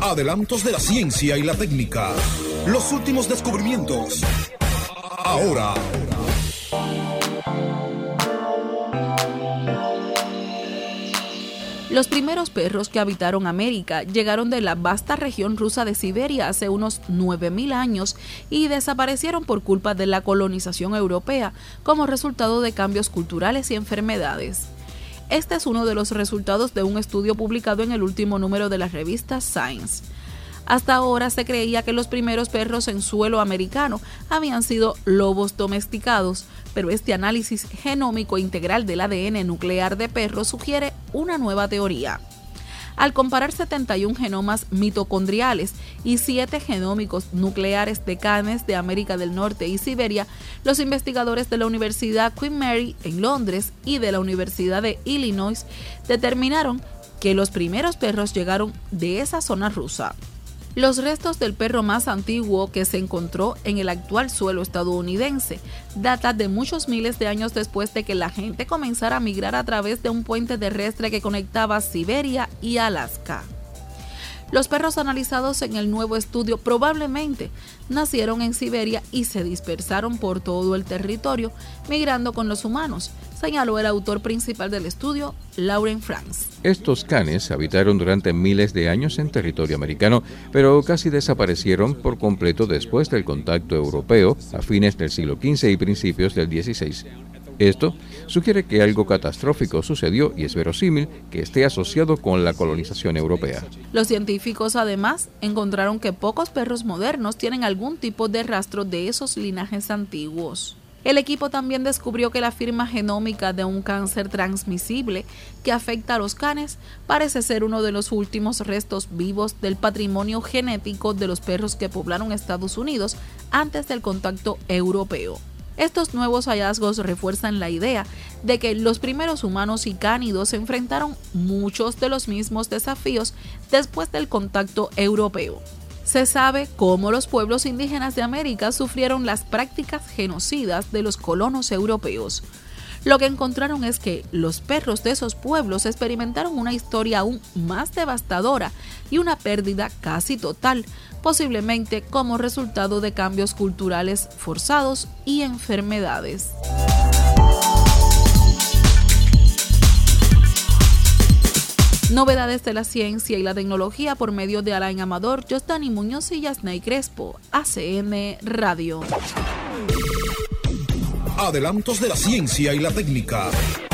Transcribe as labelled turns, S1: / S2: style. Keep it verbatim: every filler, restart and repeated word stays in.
S1: Adelantos de la ciencia y la técnica. Los últimos descubrimientos. Ahora.
S2: Los primeros perros que habitaron América llegaron de la vasta región rusa de Siberia hace unos nueve mil años y desaparecieron por culpa de la colonización europea como resultado de cambios culturales y enfermedades. Este es uno de los resultados de un estudio publicado en el último número de la revista Science. Hasta ahora se creía que los primeros perros en suelo americano habían sido lobos domesticados, pero este análisis genómico integral del A D N nuclear de perros sugiere una nueva teoría. Al comparar setenta y un genomas mitocondriales y siete genómicos nucleares de canes de América del Norte y Siberia, los investigadores de la Universidad Queen Mary en Londres y de la Universidad de Illinois determinaron que los primeros perros llegaron de esa zona rusa. Los restos del perro más antiguo que se encontró en el actual suelo estadounidense datan de muchos miles de años después de que la gente comenzara a migrar a través de un puente terrestre que conectaba Siberia y Alaska. Los perros analizados en el nuevo estudio probablemente nacieron en Siberia y se dispersaron por todo el territorio, migrando con los humanos, señaló el autor principal del estudio, Lauren Franks.
S3: Estos canes habitaron durante miles de años en territorio americano, pero casi desaparecieron por completo después del contacto europeo a fines del siglo quince y principios del dieciséis. Esto sugiere que algo catastrófico sucedió y es verosímil que esté asociado con la colonización europea.
S2: Los científicos además encontraron que pocos perros modernos tienen algún tipo de rastro de esos linajes antiguos. El equipo también descubrió que la firma genómica de un cáncer transmisible que afecta a los canes parece ser uno de los últimos restos vivos del patrimonio genético de los perros que poblaron Estados Unidos antes del contacto europeo. Estos nuevos hallazgos refuerzan la idea de que los primeros humanos y cánidos enfrentaron muchos de los mismos desafíos después del contacto europeo. Se sabe cómo los pueblos indígenas de América sufrieron las prácticas genocidas de los colonos europeos. Lo que encontraron es que los perros de esos pueblos experimentaron una historia aún más devastadora y una pérdida casi total, posiblemente como resultado de cambios culturales forzados y enfermedades. Novedades de la ciencia y la tecnología por medio de Alain Amador, Jostani Muñoz y Yasnay Crespo, A C N Radio.
S1: Adelantos de la ciencia y la técnica.